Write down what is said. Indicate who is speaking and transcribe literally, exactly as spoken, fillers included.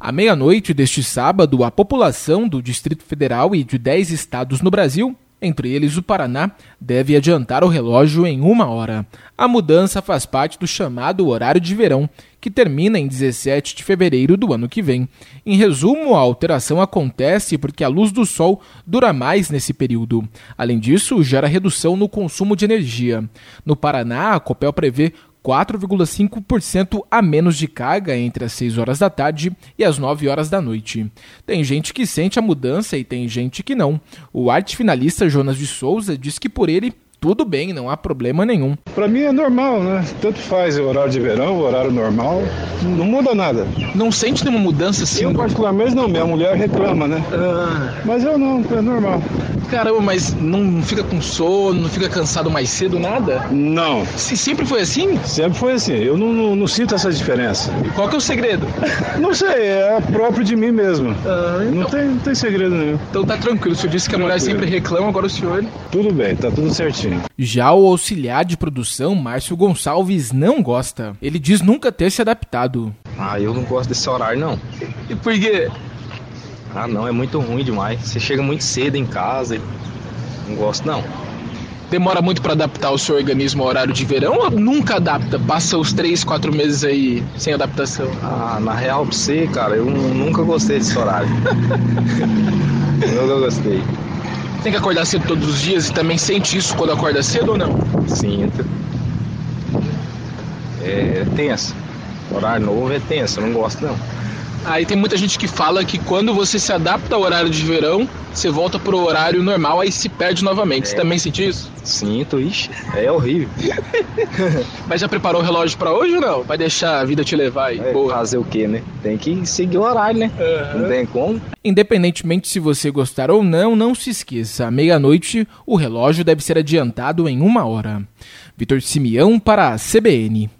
Speaker 1: À meia-noite deste sábado, a população do Distrito Federal e de dez estados no Brasil, entre eles o Paraná, deve adiantar o relógio em uma hora. A mudança faz parte do chamado horário de verão, que termina em dezessete de fevereiro do ano que vem. Em resumo, a alteração acontece porque a luz do sol dura mais nesse período. Além disso, gera redução no consumo de energia. No Paraná, a Copel prevê quatro vírgula cinco por cento a menos de carga entre as seis horas da tarde e as nove horas da noite. Tem gente que sente a mudança e tem gente que não. O arte finalista Jonas de Souza diz que por ele tudo bem, não há problema nenhum.
Speaker 2: Para mim é normal, né? Tanto faz o horário de verão, o horário normal, não muda nada.
Speaker 1: Não sente nenhuma mudança assim?
Speaker 2: Eu particularmente não, minha mulher reclama, né? Ah. Mas eu não, é normal.
Speaker 1: Caramba, mas não fica com sono, não fica cansado mais cedo, nada?
Speaker 2: Não.
Speaker 1: Se sempre foi assim?
Speaker 2: Sempre foi assim, eu não, não, não sinto essa diferença.
Speaker 1: E qual que é o segredo?
Speaker 2: Não sei, é próprio de mim mesmo. Ah, então... não, tem, não tem segredo nenhum.
Speaker 1: Então tá tranquilo, o senhor disse que a mulher sempre reclama, agora o senhor...
Speaker 2: Tudo bem, tá tudo certinho.
Speaker 1: Já o auxiliar de produção, Márcio Gonçalves, não gosta. Ele diz nunca ter se adaptado.
Speaker 3: Ah, eu não gosto desse horário, não.
Speaker 1: E por quê?
Speaker 3: Ah, não, é muito ruim demais. Você chega muito cedo em casa e não gosto, não.
Speaker 1: Demora muito para adaptar o seu organismo ao horário de verão ou nunca adapta? Passa os três, quatro meses aí sem adaptação?
Speaker 3: Ah, na real, pra você, cara, eu nunca gostei desse horário. Nunca gostei.
Speaker 1: Tem que acordar cedo todos os dias e também sente isso quando acorda cedo ou não?
Speaker 3: Sinto. É tenso. Horário novo é tenso, eu não gosto não.
Speaker 1: Aí tem muita gente que fala que quando você se adapta ao horário de verão, você volta pro horário normal, aí se perde novamente. É. Você também sente isso?
Speaker 3: Sinto, ixi, é horrível.
Speaker 1: Mas já preparou o relógio pra hoje ou não? Vai deixar a vida te levar aí?
Speaker 3: É, fazer o quê, né? Tem que seguir o horário, né? Uhum. Não tem como.
Speaker 1: Independentemente se você gostar ou não, não se esqueça. À meia-noite, o relógio deve ser adiantado em uma hora. Vitor Simeão para a C B N.